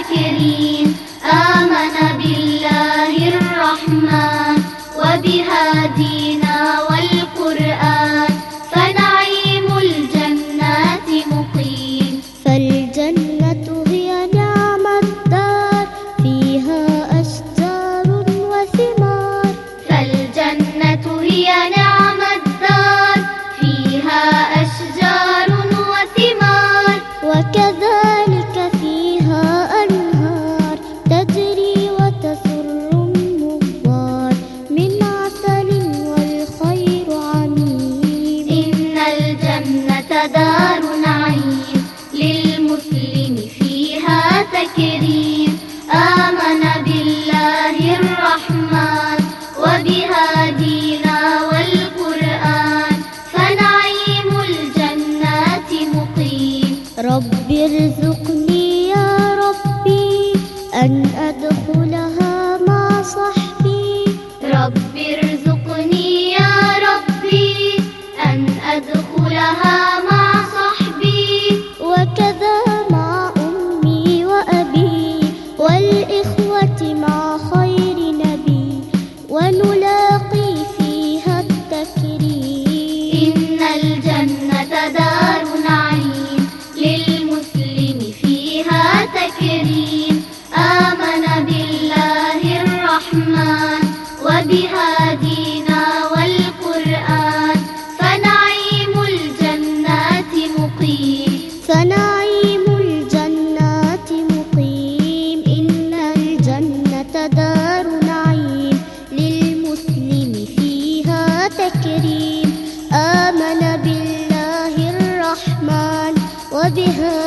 تكريم آمن بالله الرحمن وبهادينا والقرآن فنعيم الجنات مقيم. فالجنة هي نعم الدار فيها أشجار وثمار. فالجنة هي نعم الدار فيها أشجار وثمار. وكذلك فيها أنهار تجري وتسر النظار من عسل والخير عميم. إن الجنة دار نعيم للمسلم فيها تكريم آمن بالله الرحمن وبهادينا والقرآن فنعيم الجنات مقيم. رب ارزقني يا ربي أن أدخلها مع صحبي. رب ارزقني يا ربي أن أدخلها مع صحبي وكذا مع أمي وأبي والإخوة مع خير نبي ونلاقي فيها التكريم. إن الجنة دار نعيم للمسلم فيها تكريم آمن بالله الرحمن وبهادينا والقرآن فنعيم الجنات مقيم. فنعيم الجنات مقيم. إن الجنة دار نعيم للمسلم فيها تكريم آمن بالله الرحمن وبها